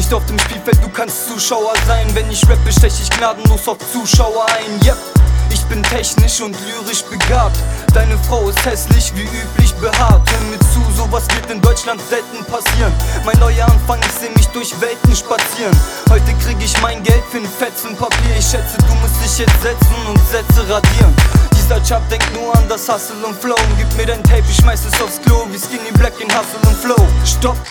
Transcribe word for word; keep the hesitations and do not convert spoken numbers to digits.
nicht auf dem Spielfeld, du kannst Zuschauer sein. Wenn ich rappe, stech ich gnadenlos auf Zuschauer ein. Yep, ich bin technisch und lyrisch begabt. Deine Frau ist hässlich, wie üblich behaart. Hör mir zu, sowas wird in Deutschland selten passieren. Mein neuer Anfang, ich seh mich durch Welten spazieren. Heute krieg ich mein Geld für 'n Fetzen Papier. Ich schätze, du musst dich jetzt setzen und Sätze radieren. Dieser Chap denkt nur an das Hustle und Flow. Gib mir dein Tape, ich schmeiß es aufs Klo, wie Skinny Black in Hustle und Flow. Stopp!